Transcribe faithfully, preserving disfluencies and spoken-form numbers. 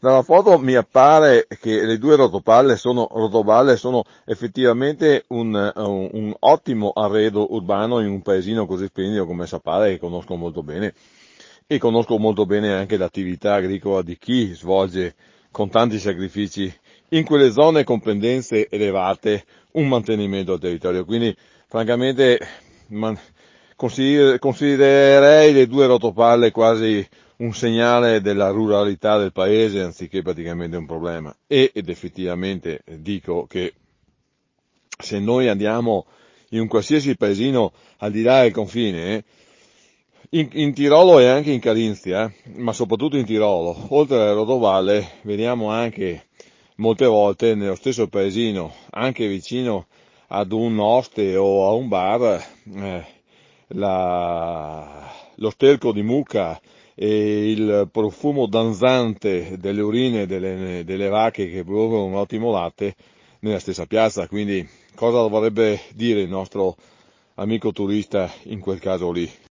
dalla foto mi appare che le due rotopalle sono, rotoballe sono effettivamente un, un, un ottimo arredo urbano in un paesino così splendido come Sapale, che conosco molto bene, e conosco molto bene anche l'attività agricola di chi svolge con tanti sacrifici in quelle zone con pendenze elevate un mantenimento del territorio. Quindi francamente man, consider, considererei le due rotopalle quasi un segnale della ruralità del paese anziché praticamente un problema. E, ed effettivamente dico che se noi andiamo in un qualsiasi paesino al di là del confine, eh, in, in Tirolo e anche in Carinzia, eh, ma soprattutto in Tirolo, oltre alla rotovalle, vediamo anche molte volte nello stesso paesino, anche vicino ad un oste o a un bar, eh, la, lo sterco di mucca e il profumo danzante delle urine delle, delle vacche che producono un ottimo latte nella stessa piazza. Quindi cosa dovrebbe dire il nostro amico turista in quel caso lì?